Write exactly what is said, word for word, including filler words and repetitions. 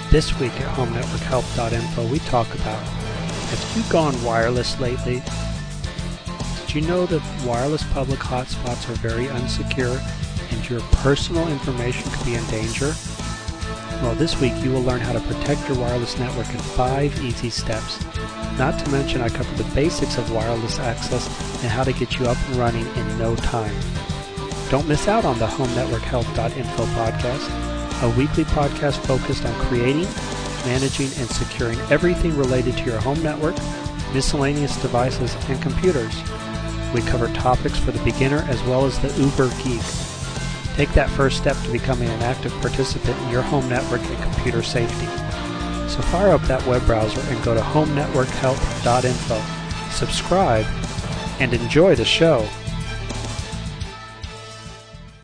This week at home network help dot info we talk about, have you gone wireless lately? Did you know that wireless public hotspots are very unsecure and your personal information could be in danger? Well, this week you will learn how to protect your wireless network in five easy steps. Not to mention I cover the basics of wireless access and how to get you up and running in no time. Don't miss out on the home network help dot info podcast, a weekly podcast focused on creating, managing, and securing everything related to your home network, miscellaneous devices, and computers. We cover topics for the beginner as well as the uber geek. Take that first step to becoming an active participant in your home network and computer safety. So fire up that web browser and go to home network help dot info. Subscribe and enjoy the show.